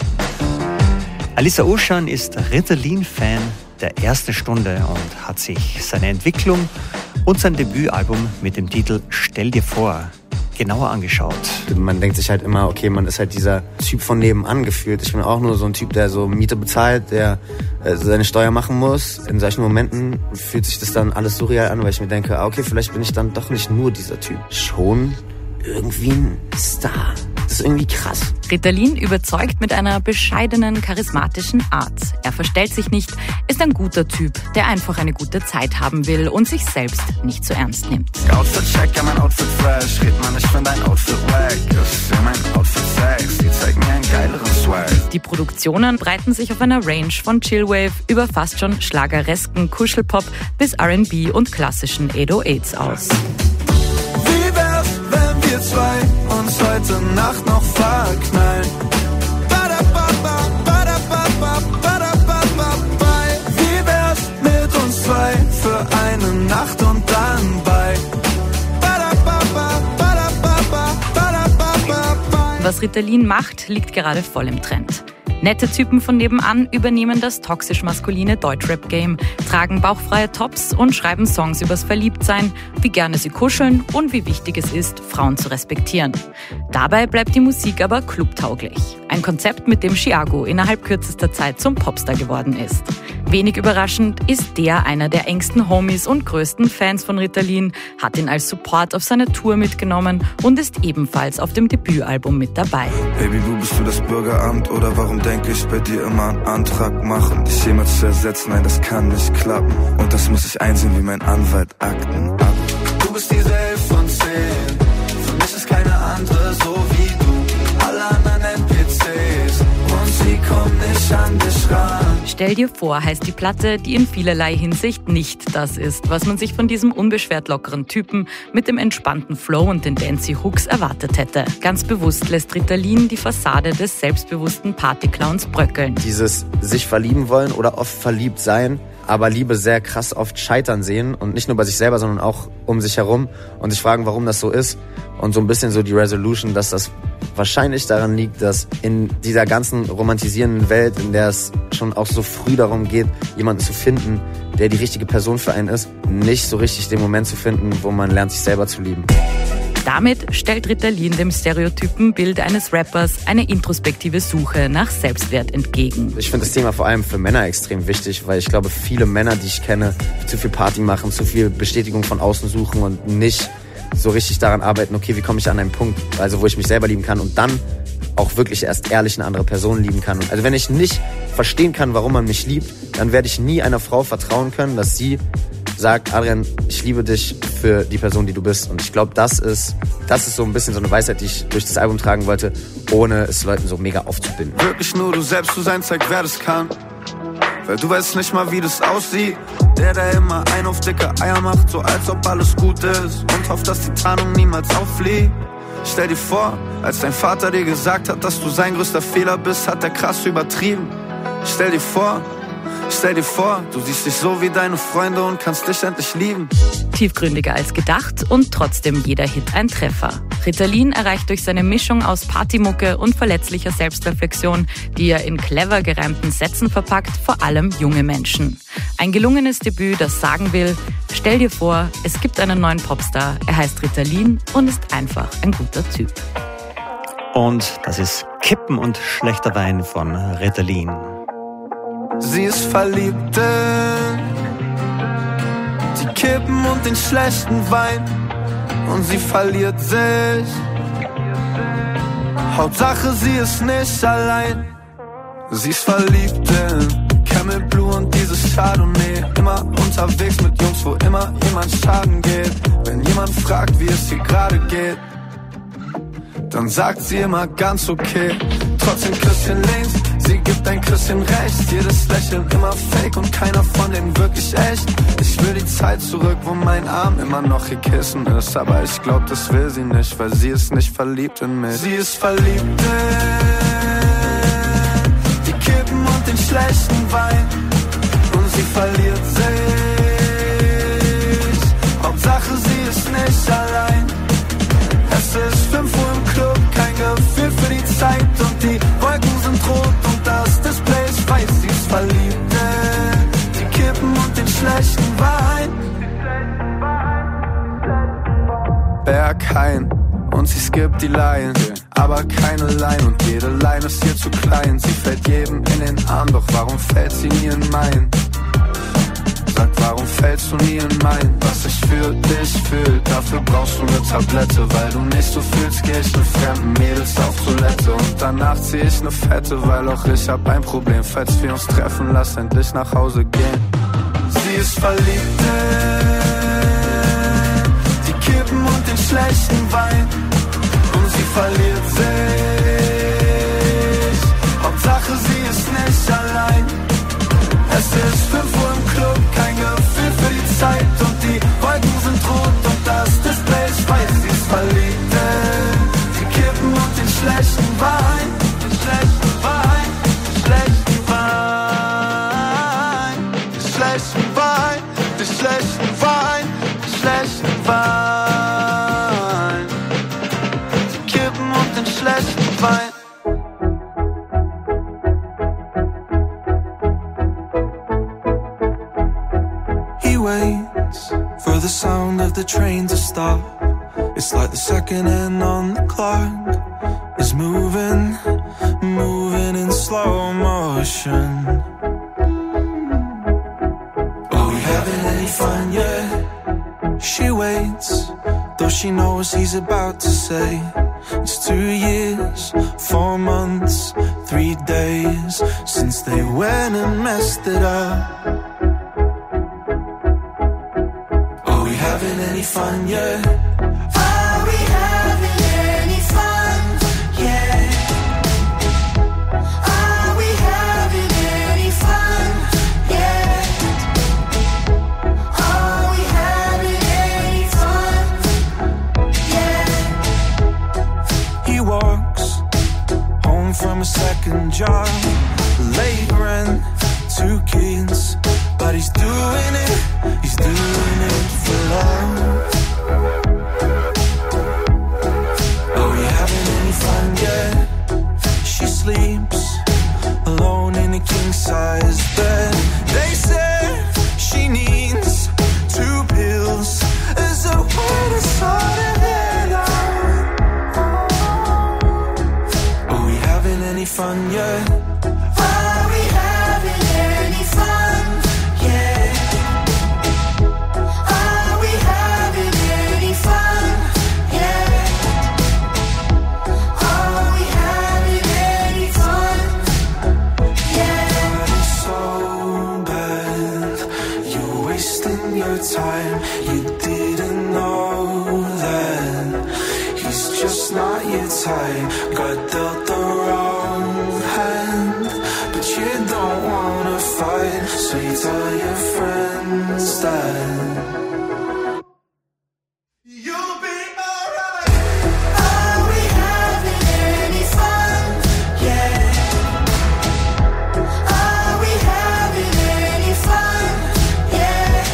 Alissa Oschan ist Ritalin-Fan der ersten Stunde und hat sich seine Entwicklung und sein Debütalbum mit dem Titel Stell dir vor genauer angeschaut. Man denkt sich halt immer, okay, man ist halt dieser Typ von nebenan gefühlt. Ich bin auch nur so ein Typ, der so Miete bezahlt, der äh, seine Steuer machen muss. In solchen Momenten fühlt sich das dann alles surreal an, weil ich mir denke, okay, vielleicht bin ich dann doch nicht nur dieser Typ. Schon irgendwie ein Star. Das ist irgendwie krass. Ritalin überzeugt mit einer bescheidenen, charismatischen Art. Er verstellt sich nicht, ist ein guter Typ, der einfach eine gute Zeit haben will und sich selbst nicht zu ernst nimmt. Outfit check, ja mein Outfit fresh. Red man, ich find dein Outfit wack. Ist ja mein Outfit sex, die zeigt mir einen geileren Swag. Die Produktionen breiten sich auf einer Range von Chillwave über fast schon schlageresken Kuschelpop bis R and B und klassischen acht null achts aus. Wie wär's, wenn wir zwei uns heute Nacht noch verknallen? Badababa, badababa, badababa, bei. Wie wär's mit uns zwei für eine Nacht und dann bei? Badababa, badababa, badababa, bei. Was Ritalin macht, liegt gerade voll im Trend. Nette Typen von nebenan übernehmen das toxisch-maskuline Deutschrap-Game, tragen bauchfreie Tops und schreiben Songs übers Verliebtsein, wie gerne sie kuscheln und wie wichtig es ist, Frauen zu respektieren. Dabei bleibt die Musik aber clubtauglich. Ein Konzept, mit dem Chiago innerhalb kürzester Zeit zum Popstar geworden ist. Wenig überraschend ist der einer der engsten Homies und größten Fans von Ritalin, hat ihn als Support auf seiner Tour mitgenommen und ist ebenfalls auf dem Debütalbum mit dabei. Baby, du bist du das Bürgeramt oder warum denke ich bei dir immer einen Antrag machen? Dich jemand zu ersetzen, nein, das kann nicht klappen. Und das muss ich einsehen wie mein Anwalt Akten ab. Du bist diese elf von zehn, für mich ist keine andere so wie du. Alle anderen N P Cs und sie kommen nicht an dich ran. Stell dir vor, heißt die Platte, die in vielerlei Hinsicht nicht das ist, was man sich von diesem unbeschwert lockeren Typen mit dem entspannten Flow und den Dancy Hooks erwartet hätte. Ganz bewusst lässt Ritalin die Fassade des selbstbewussten Partyclowns bröckeln. Dieses sich verlieben wollen oder oft verliebt sein, aber Liebe sehr krass oft scheitern sehen und nicht nur bei sich selber, sondern auch um sich herum und sich fragen, warum das so ist und so ein bisschen so die Resolution, dass das wahrscheinlich daran liegt, dass in dieser ganzen romantisierenden Welt, in der es schon auch so früh darum geht, jemanden zu finden, der die richtige Person für einen ist, nicht so richtig den Moment zu finden, wo man lernt, sich selber zu lieben. Damit stellt Ritalin dem Stereotypenbild eines Rappers eine introspektive Suche nach Selbstwert entgegen. Ich finde das Thema vor allem für Männer extrem wichtig, weil ich glaube, viele Männer, die ich kenne, zu viel Party machen, zu viel Bestätigung von außen suchen und nicht so richtig daran arbeiten, okay, wie komme ich an einen Punkt, also wo ich mich selber lieben kann und dann auch wirklich erst ehrlich eine andere Person lieben kann. Also wenn ich nicht verstehen kann, warum man mich liebt, dann werde ich nie einer Frau vertrauen können, dass sie sagt, Adrian, ich liebe dich für die Person, die du bist. Und ich glaube, das ist, das ist so ein bisschen so eine Weisheit, die ich durch das Album tragen wollte, ohne es Leuten so mega aufzubinden. Wirklich nur du selbst zu sein, zeigt, wer das kann. Weil du weißt nicht mal, wie das aussieht. Der, der immer ein auf dicke Eier macht, so als ob alles gut ist. Und hofft, dass die Tarnung niemals auffliegt. Stell dir vor, als dein Vater dir gesagt hat, dass du sein größter Fehler bist, hat er krass übertrieben. Stell dir vor, stell dir vor, du siehst dich so wie deine Freunde und kannst dich endlich lieben. Tiefgründiger als gedacht und trotzdem jeder Hit ein Treffer. Ritalin erreicht durch seine Mischung aus Partymucke und verletzlicher Selbstreflexion, die er in clever gereimten Sätzen verpackt, vor allem junge Menschen. Ein gelungenes Debüt, das sagen will, stell dir vor, es gibt einen neuen Popstar, er heißt Ritalin und ist einfach ein guter Typ. Und das ist Kippen und schlechter Wein von Ritalin. Sie ist verliebt in die Kippen und den schlechten Wein und sie verliert sich. Hauptsache sie ist nicht allein. Sie ist verliebt in mit Blue und dieses Chardonnay. Immer unterwegs mit Jungs, wo immer jemand Schaden geht. Wenn jemand fragt, wie es ihr gerade geht, dann sagt sie immer ganz okay. Trotzdem Küsschen links, sie gibt ein Küsschen rechts. Jedes Lächeln immer fake und keiner von denen wirklich echt. Ich will die Zeit zurück, wo mein Arm immer noch ihr Kissen ist. Aber ich glaub, das will sie nicht, weil sie ist nicht verliebt in mich. Sie ist verliebt in die Kippen und den schlechten Wein. Und sie verliert sich, Hauptsache sie ist nicht allein. Es ist fünf Uhr im Club, kein Gefühl für die Zeit. Und die Wolken sind rot und das Display ist weiß. Sie ist verliebt in die Kippen und den schlechten Wein. Berghain und sie skippt die Line, aber keine Line und jede Line ist ihr zu klein. Sie fällt jedem in den Arm, doch warum fällt sie nie in meinen? Sag, warum fällst du nie in mein? Was ich für dich fühl, dafür brauchst du ne Tablette. Weil du nicht so fühlst, geh ich mit fremden Mädels auf Toilette. Und danach zieh ich ne Fette, weil auch ich hab ein Problem. Falls wir uns treffen, lass endlich nach Hause gehen. Sie ist verliebt in die Kippen und den schlechten Wein. Und sie verliert sich, Hauptsache sie ist nicht allein. Es ist fünf Uhr im Club, kein Gefühl für die Zeit. Und die Wolken sind rot und das Display ist weiß. Sie ist verliebt in die Kippen und den schlechten Wein. Den schlechten Wein, den schlechten Wein. Den schlechten Wein, den schlechten Wein, den schlechten Wein. Die Kippen und den schlechten Wein. Waits for the sound of the train to stop. It's like the second hand on the clock is moving, moving in slow motion. Are we having any fun yet? She waits, though she knows he's about to say it's two years, four months, three days since they went and messed it up. Having any fun yet? Are we having any fun yet? Are we having any fun yet? Are we having any fun yet? He walks home from a second job, late rent, two kids, but he's doing it, he's doing it for love. Are we having any fun yet? She sleeps alone in a king-size bed. They say she needs two pills as a way to sort her head out. Are we having any fun yet? Are we having any fun yet? Are we having any fun yet? Are we having any fun yet? It's so bad, you're wasting your time. You didn't know that he's just not your type. Got dealt the wrong hand, but you don't wanna fight, so you tell your friends that You'll be alright. Are we having any fun yet? Are we having any fun yet?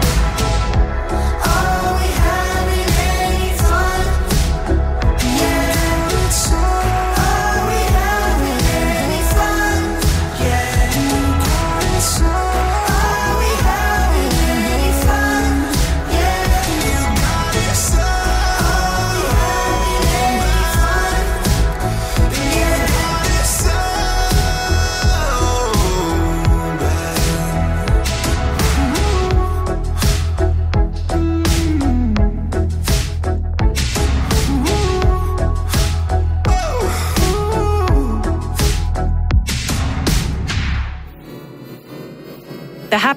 Are we having any fun yet? Are we having any fun yet? Are we having any fun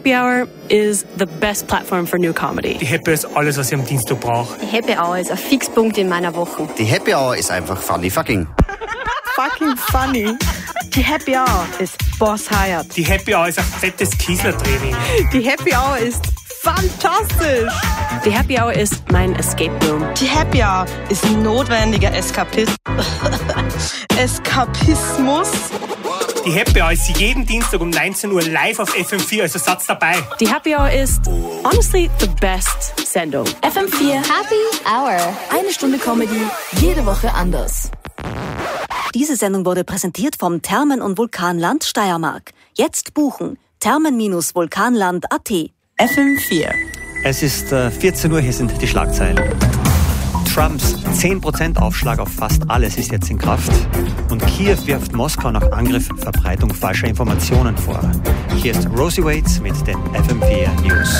Happy Hour is the best platform for new comedy. Die Happy Hour ist alles, was ich am Dienstag brauche. Die Happy Hour ist ein Fixpunkt in meiner Woche. Die Happy Hour ist einfach funny fucking. Fucking funny. Die Happy Hour ist Boss Hired. Die Happy Hour ist ein fettes Kiesler-Training. Die Happy Hour ist fantastisch. Die Happy Hour ist mein Escape Room. Die Happy Hour ist notwendiger Eskapismus. Eskapismus. Die Happy Hour ist jeden Dienstag um neunzehn Uhr live auf F M vier, also Satz dabei. Die Happy Hour ist honestly the best Sendung. F M vier Happy Hour. Eine Stunde Comedy, jede Woche anders. Diese Sendung wurde präsentiert vom Thermen- und Vulkanland Steiermark. Jetzt buchen thermen Bindestrich vulkanland Punkt a t. F M vier. Es ist äh, vierzehn Uhr, hier sind die Schlagzeilen. Trumps zehn Prozent Aufschlag auf fast alles ist jetzt in Kraft. Und Kiew wirft Moskau nach Angriff Verbreitung falscher Informationen vor. Hier ist Rosie Waits mit den F M vier News.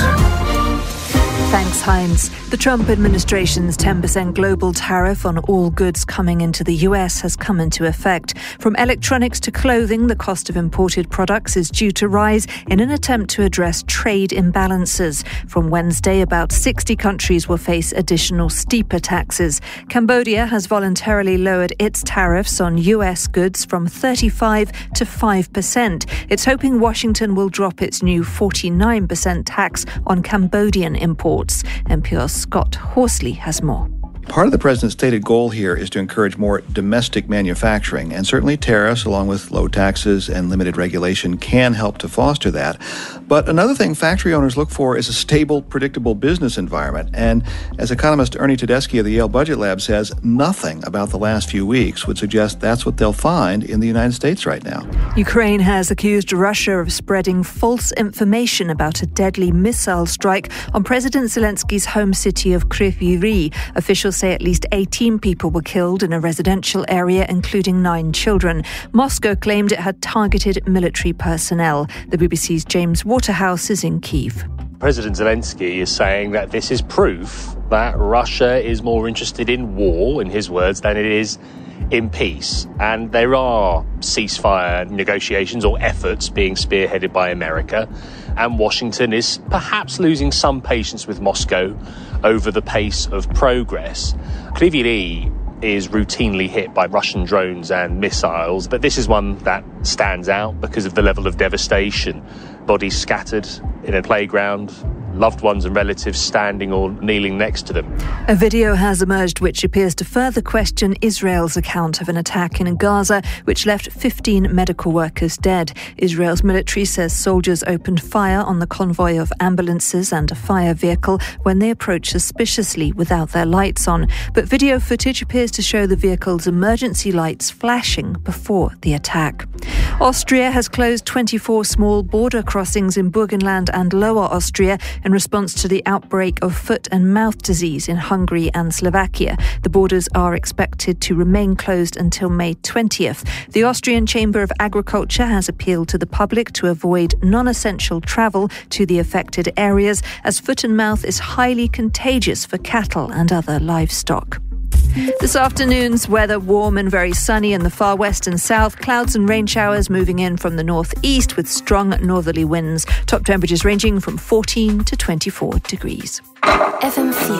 Thanks, Heinz. The Trump administration's ten percent global tariff on all goods coming into the U S has come into effect. From electronics to clothing, the cost of imported products is due to rise in an attempt to address trade imbalances. From Wednesday, about sixty countries will face additional steeper taxes. Cambodia has voluntarily lowered its tariffs on U S goods from thirty-five to five percent. It's hoping Washington will drop its new forty-nine percent tax on Cambodian imports. N P R's Scott Horsley has more. Part of the president's stated goal here is to encourage more domestic manufacturing, and certainly tariffs, along with low taxes and limited regulation, can help to foster that. But another thing factory owners look for is a stable, predictable business environment. And as economist Ernie Tedeschi of the Yale Budget Lab says, nothing about the last few weeks would suggest that's what they'll find in the United States right now. Ukraine has accused Russia of spreading false information about a deadly missile strike on President Zelensky's home city of Kryvyi Rih. Officials say at least eighteen people were killed in a residential area, including nine children. Moscow claimed it had targeted military personnel. The B B C's James Waterhouse is in Kyiv. President Zelensky is saying that this is proof that Russia is more interested in war, in his words, than it is in peace. And there are ceasefire negotiations or efforts being spearheaded by America. And Washington is perhaps losing some patience with Moscow over the pace of progress. Kryvyi Rih is routinely hit by Russian drones and missiles, but this is one that stands out because of the level of devastation. Bodies scattered in a playground, loved ones and relatives standing or kneeling next to them. A video has emerged which appears to further question Israel's account of an attack in Gaza which left fifteen medical workers dead. Israel's military says soldiers opened fire on the convoy of ambulances and a fire vehicle when they approached suspiciously without their lights on. But video footage appears to show the vehicle's emergency lights flashing before the attack. Austria has closed twenty-four small border crossings in Burgenland and Lower Austria in response to the outbreak of foot and mouth disease in Hungary and Slovakia. The borders are expected to remain closed until May twentieth. The Austrian Chamber of Agriculture has appealed to the public to avoid non-essential travel to the affected areas, as foot and mouth is highly contagious for cattle and other livestock. This afternoon's weather warm and very sunny in the far west and south. Clouds and rain showers moving in from the northeast with strong northerly winds. Top temperatures ranging from fourteen to twenty-four degrees. F M four.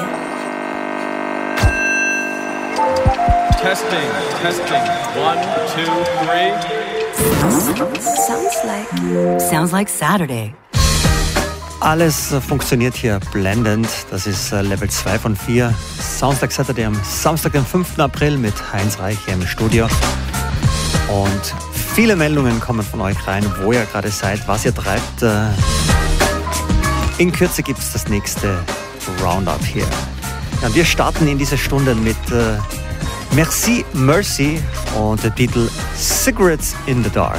Testing, testing. One, two, three. Sounds like... Sounds like Saturday. Alles funktioniert hier blendend. Das ist Level zwei von vier. Sounds like Saturday am Samstag, den fünften April mit Heinz Reich hier im Studio. Und viele Meldungen kommen von euch rein, wo ihr gerade seid, was ihr treibt. In Kürze gibt es das nächste Roundup hier. Ja, wir starten in dieser Stunde mit äh, Merci Mercy und der Titel Cigarettes in the Dark.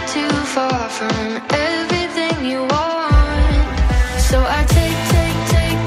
From everything you want, so I take, take, take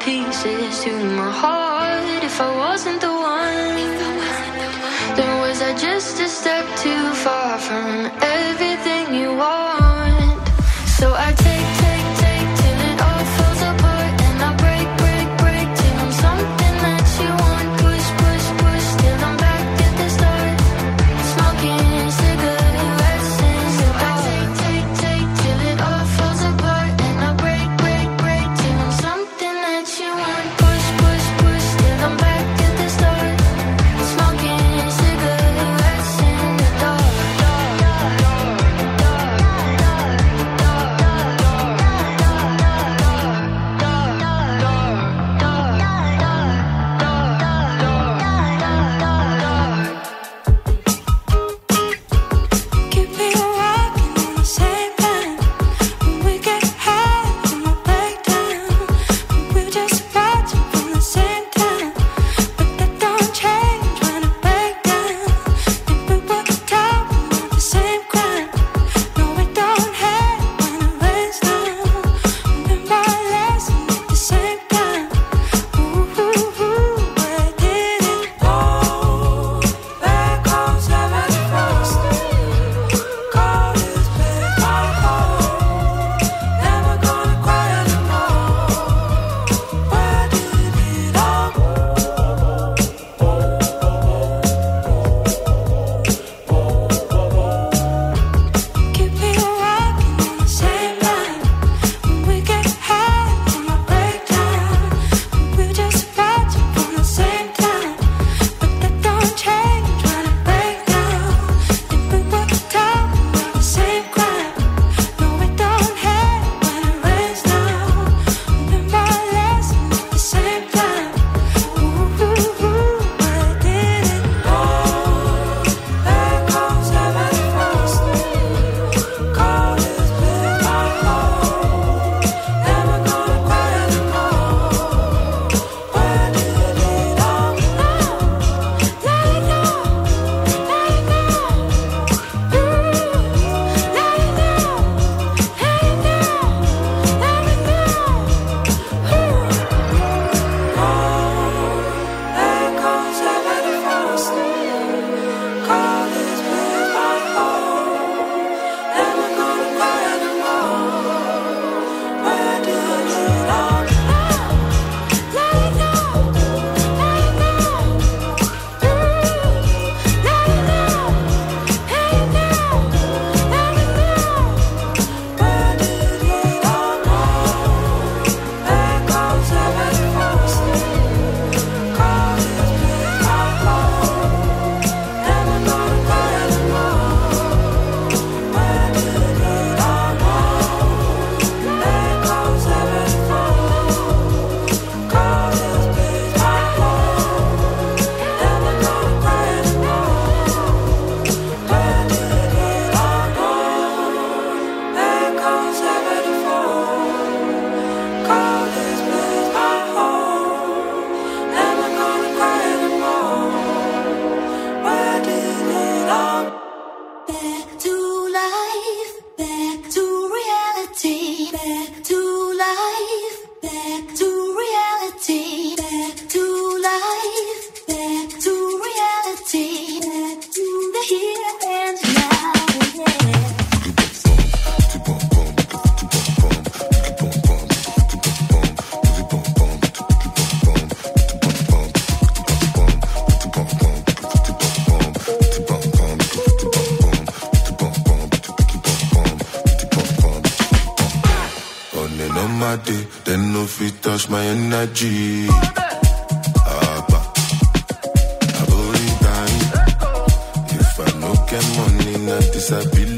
pieces to my heart. If I wasn't the one, then was I just a step too far from everything you want? So I take, take, take till it all falls apart, and I break, break, break till I'm something that you want. Push, push, push till I'm back at the start, smoking cigarettes in the dark. Take, take, take till it all falls apart, and I break, break, break till I'm something that you want. Push, push, push till I'm back at the start, smoking cigarettes in the dark. Keep me walking on the same line. When we get high, in my breakdown, we're just watching from the same time. But that don't change when I break down. If we were talking about the same crime, no, we don't hate when it rains down. We're more or less at the same time. Ooh, ooh, ooh, where did it go? Back home, seven frost. Call this place my home. Never gonna cry anymore. Where did it all go? Keep me walking on the same line. When we get high, in my breakdown, we're just watching from the same time. But that don't change when I break down. If we were talking about the same crime, no, we don't hate when it rains down. We're more or less at the same time. Ooh, ooh, ooh, where did it go? Back home, seven frost. Call this place my home. Never gonna cry anymore. Where did it all go? Let it go, let it go. Ooh, let it go, let it go, let it go. Ooh, back home, seven frost. Call this place my home. Never gonna cry anymore. Where did it all go? Let it go, let it go. Ooh, let it go, let it go, let it go. Where did it all go? Back home, seven frost. Call this place my home. Never gonna cry anymore. Where did it all go? Back home, seven frost. Call this place my home. Never gonna cry anymore. Where did it all go? Back home, seven frost. Call this place my home. Never gonna cry anymore. Where did it all go? Back to life, back to reality, back to life, back to reality, back to life, back to reality, back to the here and now. Yeah. On and on my day, then no fit touch my energy. Abba, I body time. If I no get money, not disability.